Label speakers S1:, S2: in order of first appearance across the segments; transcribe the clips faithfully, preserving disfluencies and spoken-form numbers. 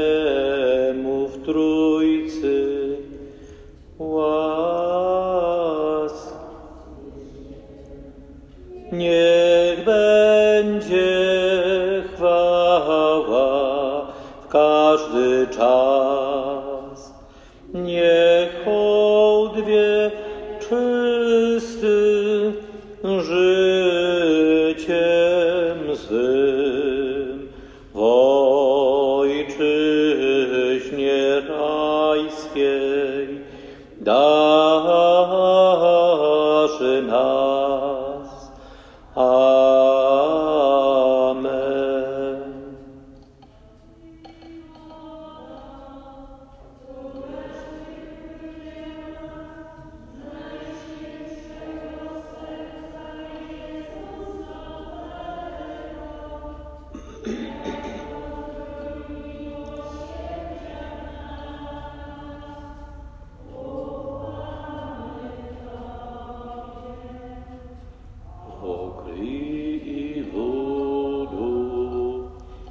S1: Jemu w Trójcy łask. Niech będzie chwała w każdy czas, niech hołd wieczysty życiem swym w Ojczyźnie rajskiej darzy nas. Amen. Pokryj ludu,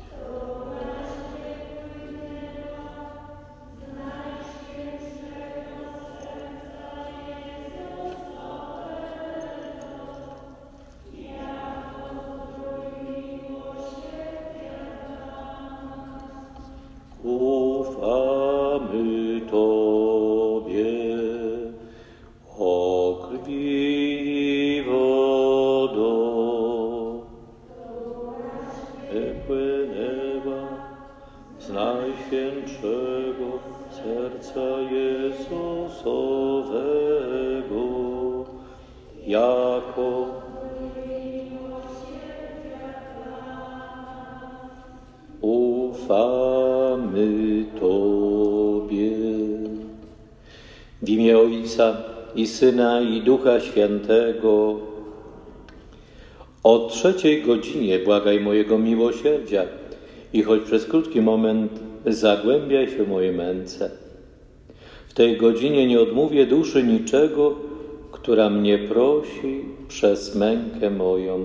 S1: ufamy Tobie, o krwi wodo, wypłynęła z Najświętszego serca Jezusowego, jako ufamy Tobie. W imię Ojca i Syna, i Ducha Świętego. O trzeciej godzinie błagaj mojego miłosierdzia i choć przez krótki moment zagłębiaj się w moje męce. W tej godzinie nie odmówię duszy niczego, która mnie prosi przez mękę moją.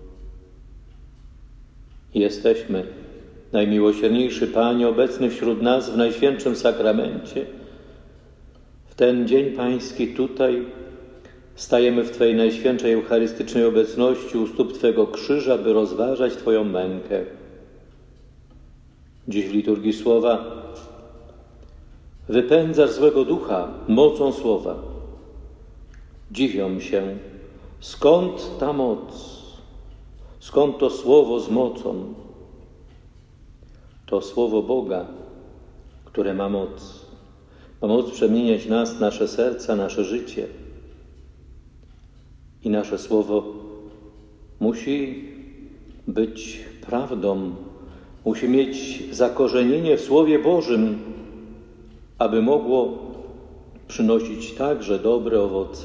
S1: Jesteśmy, najmiłosierniejszy Panie, obecny wśród nas w Najświętszym Sakramencie. W ten dzień Pański tutaj stajemy w Twojej Najświętszej Eucharystycznej obecności u stóp Twego krzyża, by rozważać Twoją mękę. Dziś w liturgii słowa wypędzasz złego ducha mocą słowa. Dziwią się, skąd ta moc, skąd to słowo z mocą. To słowo Boga, które ma moc. Ma moc przemieniać nas, nasze serca, nasze życie. I nasze słowo musi być prawdą, musi mieć zakorzenienie w Słowie Bożym, aby mogło przynosić także dobre owoce.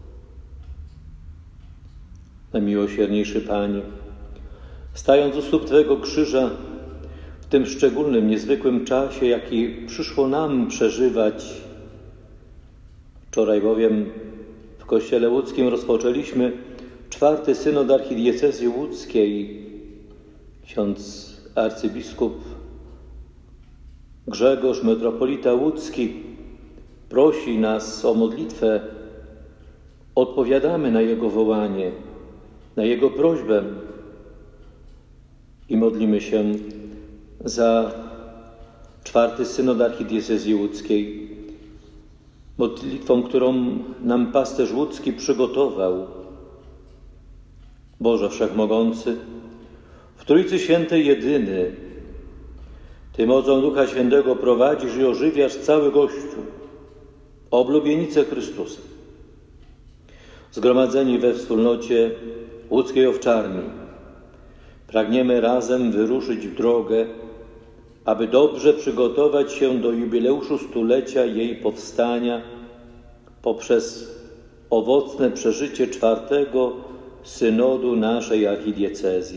S1: Najmiłosierniejszy Panie, stając u stóp Twego krzyża, w tym szczególnym, niezwykłym czasie, jaki przyszło nam przeżywać. Wczoraj bowiem w Kościele Łódzkim rozpoczęliśmy czwarty synod archidiecezji łódzkiej. Ksiądz arcybiskup Grzegorz, metropolita łódzki, prosi nas o modlitwę. Odpowiadamy na jego wołanie, na jego prośbę i modlimy się za czwarty synod archidiecezji łódzkiej, modlitwą, którą nam pasterz łódzki przygotował. Boże Wszechmogący, w Trójcy Świętej jedyny, Ty mocą Ducha Świętego prowadzisz i ożywiasz cały Kościół, oblubienicę Chrystusa. Zgromadzeni we wspólnocie łódzkiej owczarni, pragniemy razem wyruszyć w drogę, aby dobrze przygotować się do jubileuszu stulecia jej powstania poprzez owocne przeżycie czwartego synodu naszej archidiecezji.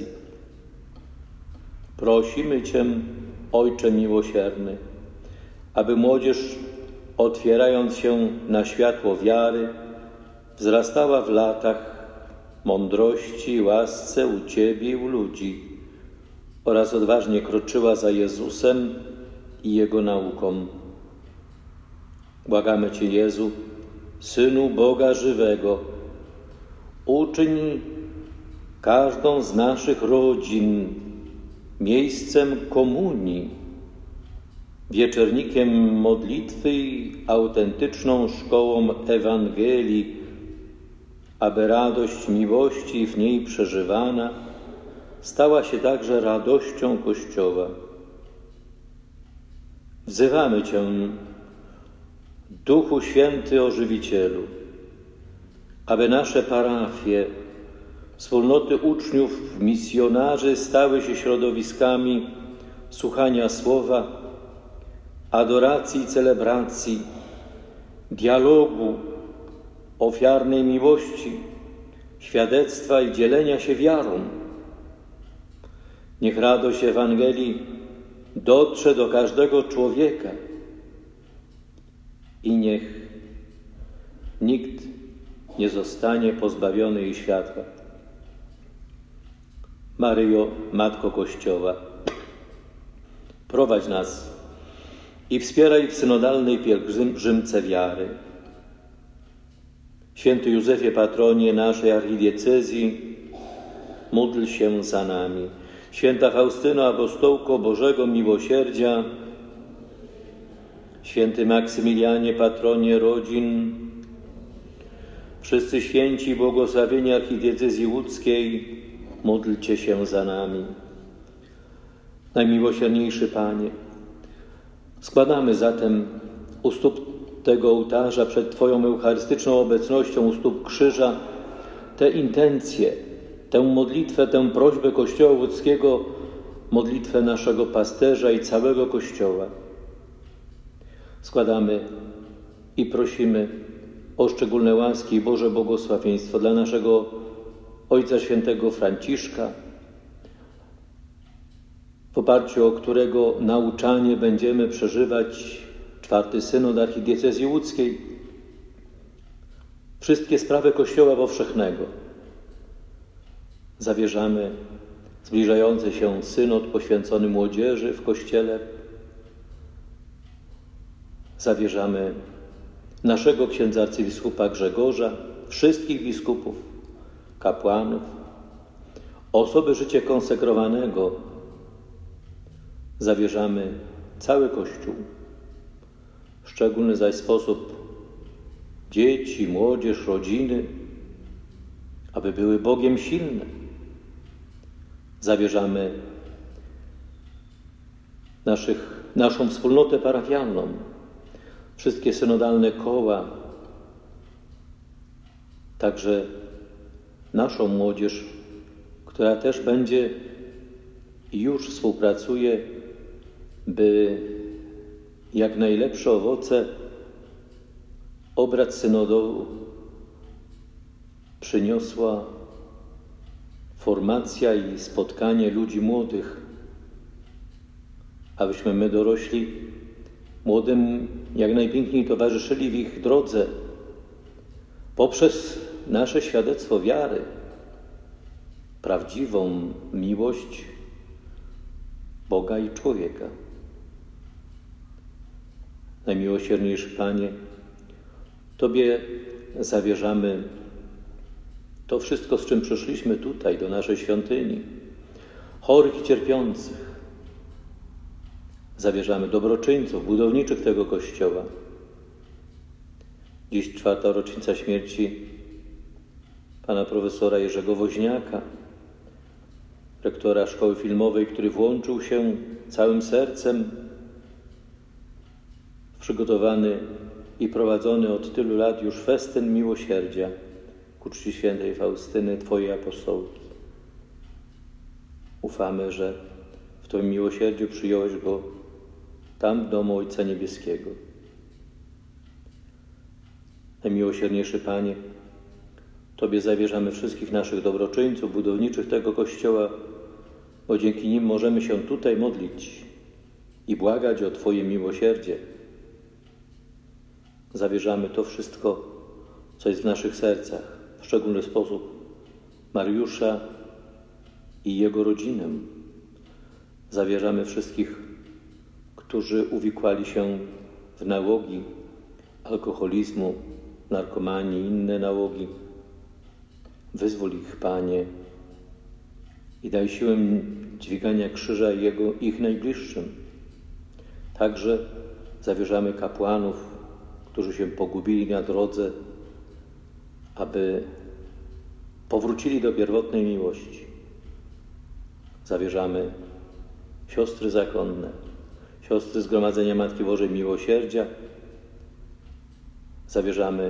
S1: Prosimy Cię, Ojcze miłosierny, aby młodzież, otwierając się na światło wiary, wzrastała w latach mądrości i łasce u Ciebie i u ludzi oraz odważnie kroczyła za Jezusem i Jego naukom. Błagamy Cię, Jezu, Synu Boga żywego, uczyń każdą z naszych rodzin miejscem komunii, wieczornikiem modlitwy i autentyczną szkołą Ewangelii, aby radość miłości w niej przeżywana stała się także radością Kościoła. Wzywamy Cię, Duchu Święty Ożywicielu, aby nasze parafie, wspólnoty uczniów, misjonarzy stały się środowiskami słuchania słowa, adoracji i celebracji, dialogu, ofiarnej miłości, świadectwa i dzielenia się wiarą. Niech radość Ewangelii dotrze do każdego człowieka i niech nikt nie zostanie pozbawiony jej światła. Maryjo, Matko Kościoła, prowadź nas i wspieraj w synodalnej pielgrzymce wiary. Święty Józefie, patronie naszej archidiecezji, módl się za nami. Święta Faustyno, apostołko Bożego Miłosierdzia, Święty Maksymilianie, patronie rodzin, wszyscy święci i błogosławieni archidiecezji łódzkiej, módlcie się za nami. Najmiłosierniejszy Panie, składamy zatem u stóp tego ołtarza przed Twoją eucharystyczną obecnością, u stóp krzyża, te intencje, tę modlitwę, tę prośbę Kościoła łódzkiego, modlitwę naszego pasterza i całego Kościoła. Składamy i prosimy o szczególne łaski i Boże błogosławieństwo dla naszego Ojca Świętego Franciszka, w oparciu o którego nauczanie będziemy przeżywać czwarty synod archidiecezji łódzkiej, wszystkie sprawy Kościoła powszechnego. Zawierzamy zbliżający się synod poświęcony młodzieży w Kościele. Zawierzamy naszego księdza arcybiskupa Grzegorza, wszystkich biskupów, kapłanów, osoby życia konsekrowanego. Zawierzamy cały Kościół, w szczególny zaś sposób dzieci, młodzież, rodziny, aby były Bogiem silne. Zawierzamy naszych, naszą wspólnotę parafialną, wszystkie synodalne koła, także naszą młodzież, która też będzie i już współpracuje, by jak najlepsze owoce obrad synodu przyniosła formacja i spotkanie ludzi młodych, abyśmy my dorośli młodym jak najpiękniej towarzyszyli w ich drodze poprzez nasze świadectwo wiary, prawdziwą miłość Boga i człowieka. Najmiłosierniejszy Panie, Tobie zawierzamy to wszystko, z czym przyszliśmy tutaj, do naszej świątyni, chorych i cierpiących. Zawierzamy dobroczyńców, budowniczych tego Kościoła. Dziś czwarta rocznica śmierci pana profesora Jerzego Woźniaka, rektora Szkoły Filmowej, który włączył się całym sercem w przygotowany i prowadzony od tylu lat już festyn miłosierdzia ku czci świętej Faustyny, Twojej apostołki. Ufamy, że w Twoim miłosierdziu przyjąłeś go tam w domu Ojca Niebieskiego. Najmiłosierniejszy Panie, Tobie zawierzamy wszystkich naszych dobroczyńców, budowniczych tego Kościoła, bo dzięki nim możemy się tutaj modlić i błagać o Twoje miłosierdzie. Zawierzamy to wszystko, co jest w naszych sercach, w szczególny sposób Mariusza i jego rodzinę. Zawierzamy wszystkich, którzy uwikłali się w nałogi alkoholizmu, narkomanii i inne nałogi. Wyzwól ich, Panie, i daj siłę dźwigania krzyża jego, ich najbliższym. Także zawierzamy kapłanów, którzy się pogubili na drodze, aby powrócili do pierwotnej miłości. Zawierzamy siostry zakonne, siostry Zgromadzenia Matki Bożej Miłosierdzia. Zawierzamy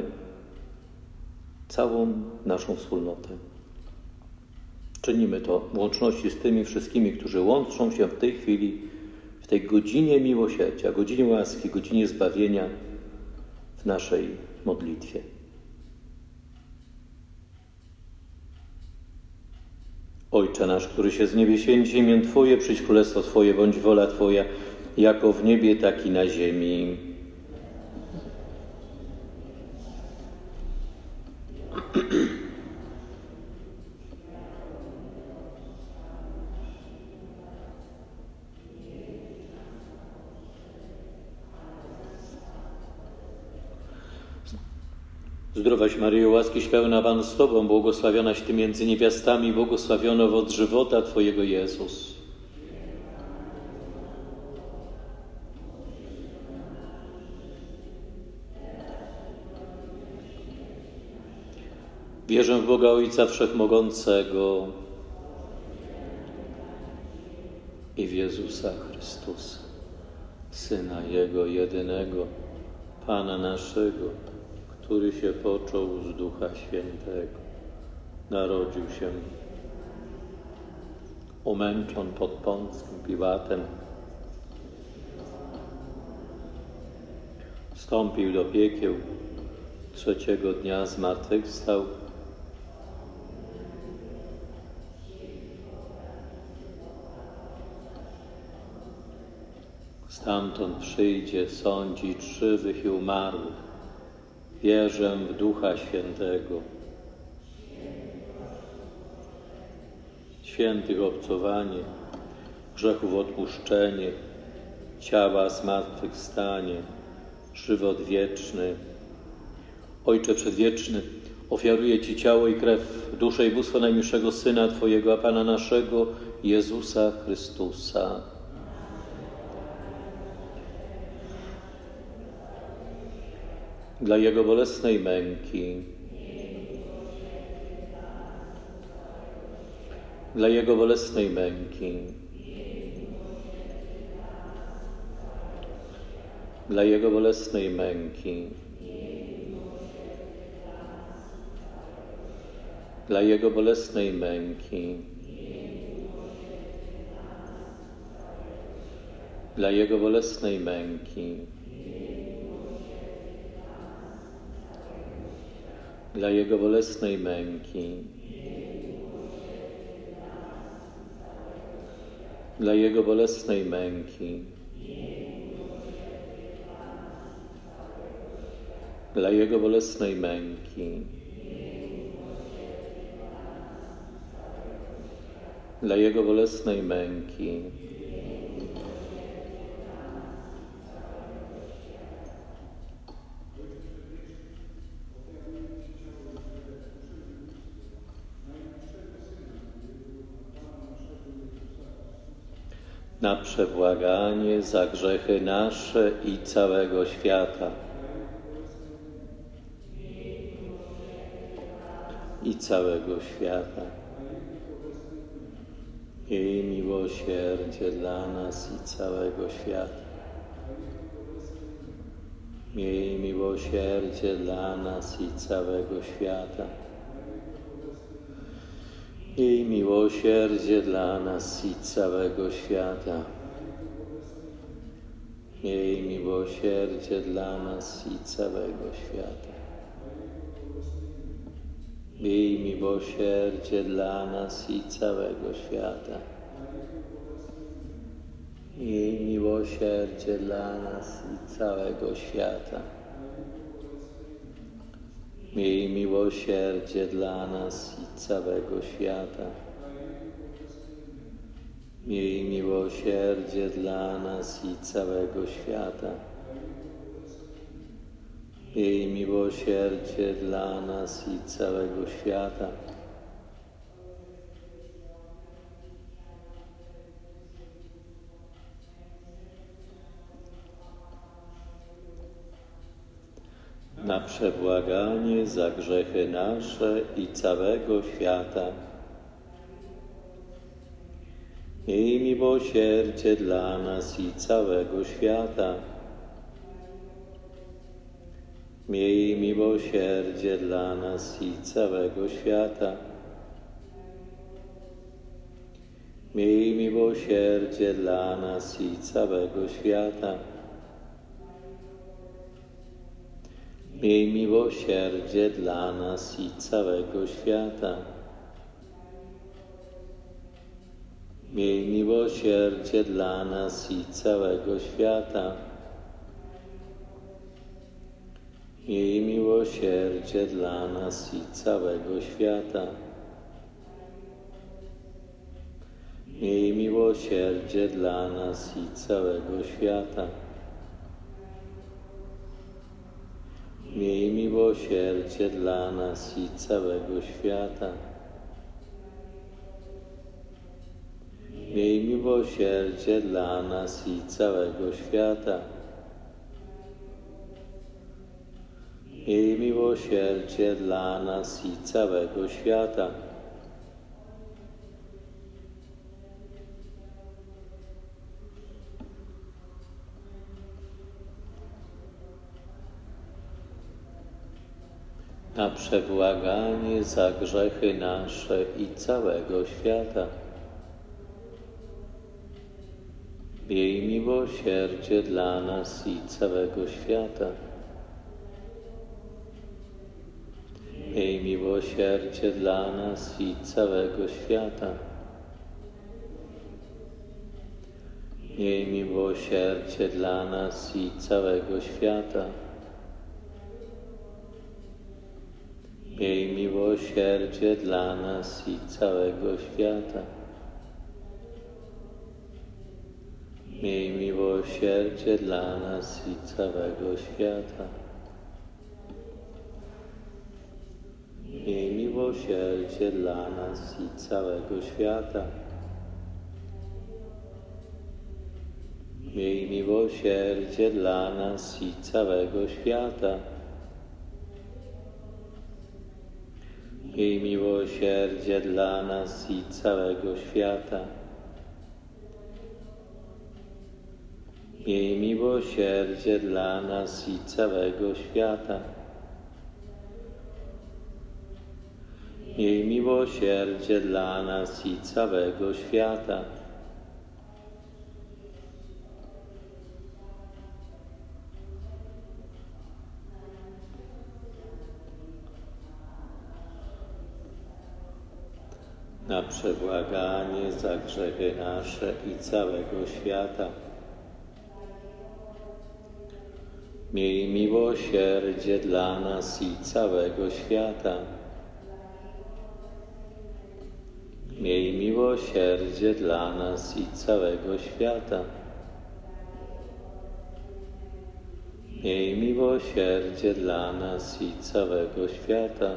S1: całą naszą wspólnotę. Czynimy to w łączności z tymi wszystkimi, którzy łączą się w tej chwili, w tej godzinie miłosierdzia, godzinie łaski, godzinie zbawienia w naszej modlitwie. Ojcze nasz, który się z niebie święci imię Twoje, przyjdź królestwo Twoje, bądź wola Twoja, jako w niebie, tak i na ziemi. Zdrowaś Maryjo, łaski pełna, Pan z Tobą, błogosławionaś Ty między niewiastami, błogosławiony owoc żywota Twojego Jezus. Wierzę w Boga Ojca Wszechmogącego i w Jezusa Chrystusa, Syna Jego jedynego, Pana naszego, który się począł z Ducha Świętego, narodził się, umęczon pod Pąckim Piłatem, wstąpił do piekieł, trzeciego dnia zmartwychwstał, stamtąd przyjdzie sądzić żywych i umarłych. Wierzę w Ducha Świętego, świętych obcowanie, grzechów odpuszczenie, ciała zmartwychwstanie, żywot wieczny. Ojcze Przedwieczny, ofiaruję Ci ciało i krew, duszę i bóstwo najmilszego Syna Twojego, a Pana naszego, Jezusa Chrystusa. Dla Jego bolesnej męki, dla Jego bolesnej męki, dla Jego bolesnej męki, dla Jego bolesnej męki, dla Jego bolesnej męki, dla Jego bolesnej męki, dla Jego bolesnej męki, dla Jego bolesnej męki, dla Jego bolesnej męki, na przebłaganie za grzechy nasze i całego świata. I całego świata. Jej miłosierdzie dla nas i całego świata. Jej miłosierdzie dla nas i całego świata. Jej miłosierdzie dla nas i całego świata. Jej miłosierdzie dla nas i całego świata. Jej miłosierdzie dla nas i całego świata. Jej miłosierdzie dla nas i całego świata. Miej miłosierdzie dla nas i całego świata. Miej miłosierdzie dla nas i całego świata. Miej miłosierdzie dla nas i całego świata. Na przebłaganie za grzechy nasze i całego świata. Miej miłosierdzie dla nas i całego świata. Miej miłosierdzie dla nas i całego świata. Miej miłosierdzie dla nas i całego świata. Miej miłosierdzie dla nas i całego świata. Miej miłosierdzie dla nas i całego świata. Miej miłosierdzie dla nas i całego świata. Miej miłosierdzie dla nas i całego świata. Miej miłosierdzie dla nas i całego świata. Miej miłosierdzie dla nas i całego świata. Miej miłosierdzie dla nas i całego świata. Na przebłaganie za grzechy nasze i całego świata. Miej miłosierdzie dla nas i całego świata. Miej miłosierdzie dla nas i całego świata. Miej miłosierdzie dla nas i całego świata. Miej miłosierdzie dla nas i całego świata. Miej miłosierdzie dla nas i całego świata. Miej miłosierdzie dla nas i całego świata. Miej miłosierdzie dla nas i całego świata. Miej miłosierdzie dla nas i całego świata. Miej miłosierdzie dla nas i całego świata. Miej miłosierdzie dla nas i całego świata. Na przebłaganie za grzechy nasze i całego świata. Miej miłosierdzie dla nas i całego świata. Miej miłosierdzie dla nas i całego świata. Miej miłosierdzie dla nas i całego świata.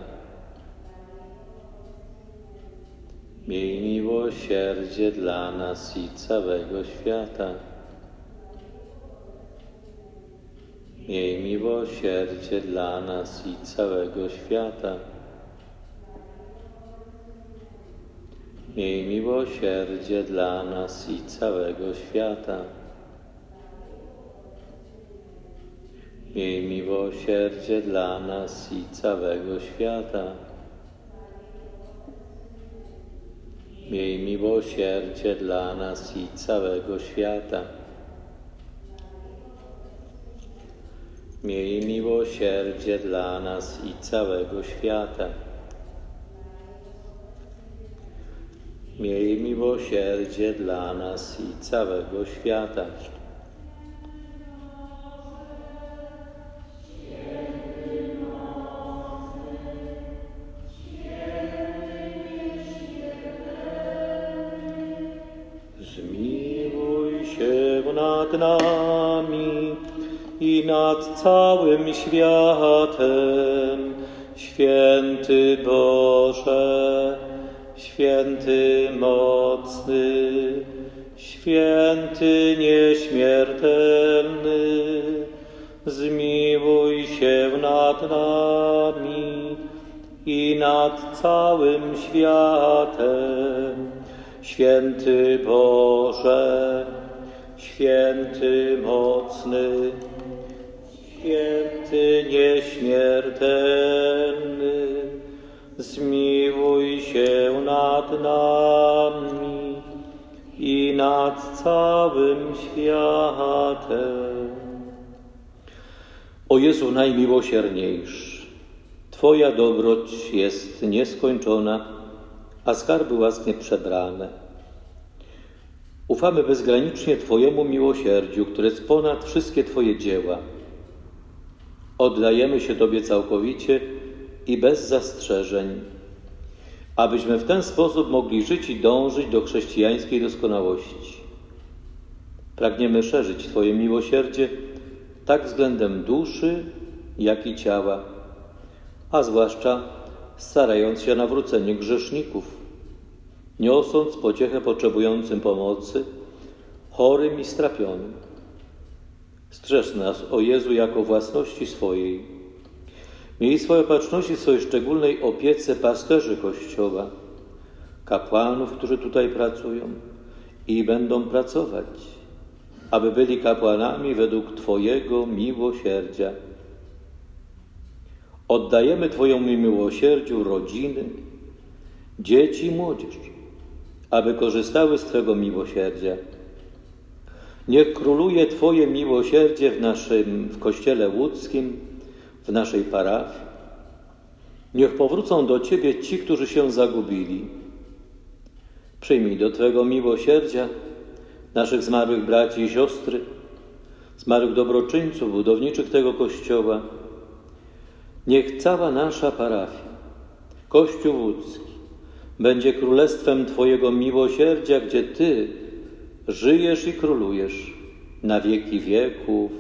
S1: Miej miłosierdzie dla nas i całego świata. Miej miłosierdzie dla nas i całego świata. Miej miłosierdzie dla nas i całego świata. Miej miłosierdzie dla nas i całego świata. Miej miłosierdzie dla nas i całego świata. Miej miłosierdzie dla nas i całego świata. Miej miłosierdzie dla nas i całego świata. nad nami i nad całym światem. Święty Boże, święty mocny, święty nieśmiertelny, zmiłuj się nad nami i nad całym światem. Święty Boże, święty mocny, święty nieśmiertelny, zmiłuj się nad nami i nad całym światem. O Jezu najmiłosierniejszy, Twoja dobroć jest nieskończona, a skarby łask nieprzebrane. Ufamy bezgranicznie Twojemu miłosierdziu, które jest ponad wszystkie Twoje dzieła. Oddajemy się Tobie całkowicie i bez zastrzeżeń, abyśmy w ten sposób mogli żyć i dążyć do chrześcijańskiej doskonałości. Pragniemy szerzyć Twoje miłosierdzie tak względem duszy, jak i ciała, a zwłaszcza starając się o nawrócenie grzeszników, niosąc pociechę potrzebującym pomocy, chorym i strapionym. Strzeż nas, o Jezu, jako własności swojej. Miej swoją opatrzność i swojej szczególnej opiece pasterzy Kościoła, kapłanów, którzy tutaj pracują i będą pracować, aby byli kapłanami według Twojego miłosierdzia. Oddajemy Twojemu miłosierdziu rodziny, dzieci i młodzież, aby korzystały z Twego miłosierdzia. Niech króluje Twoje miłosierdzie w naszym, w Kościele łódzkim, w naszej parafii. Niech powrócą do Ciebie ci, którzy się zagubili. Przyjmij do Twego miłosierdzia naszych zmarłych braci i siostry, zmarłych dobroczyńców, budowniczych tego Kościoła. Niech cała nasza parafia, Kościół łódzki, będzie królestwem Twojego miłosierdzia, gdzie Ty żyjesz i królujesz na wieki wieków.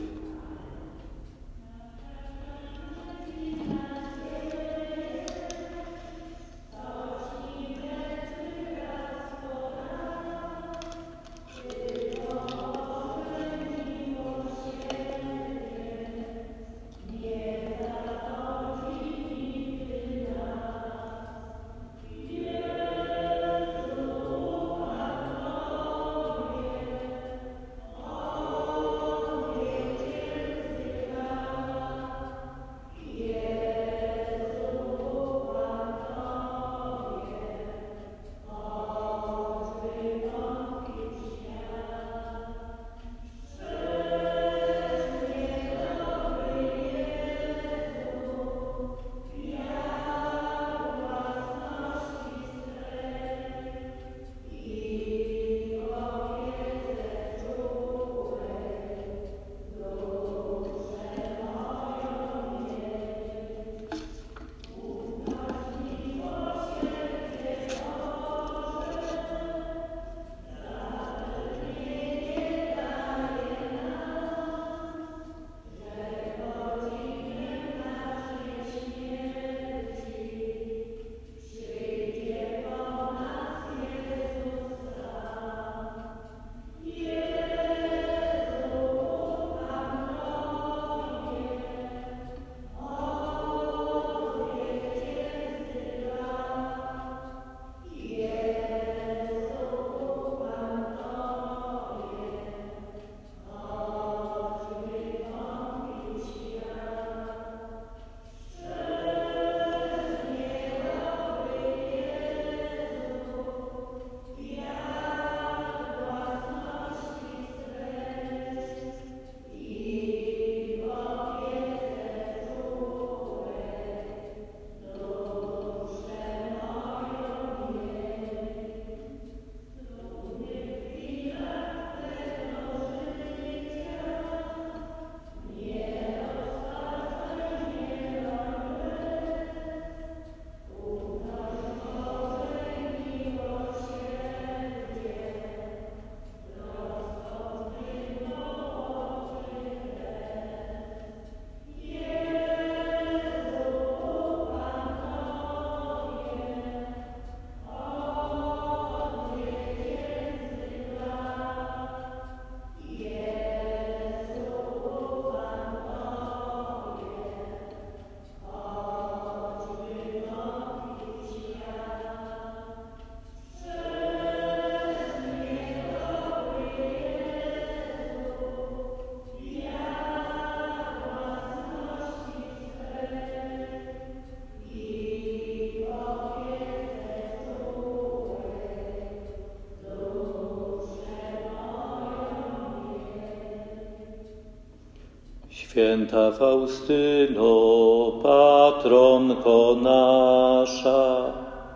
S1: Święta Faustyno, patronko nasza.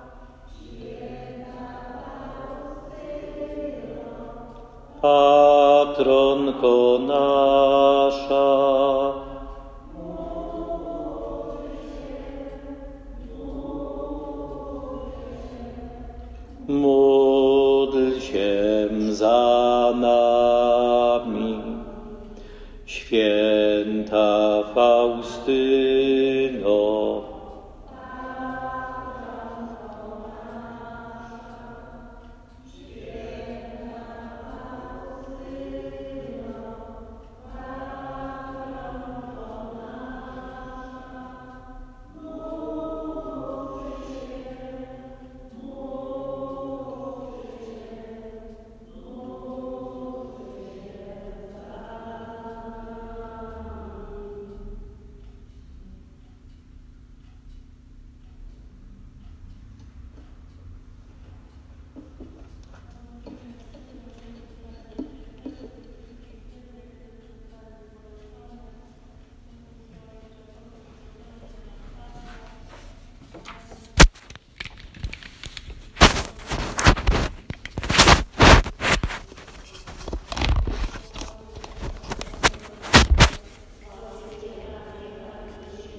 S1: Patronko nasza. Módl się za nami, święta Faustyno.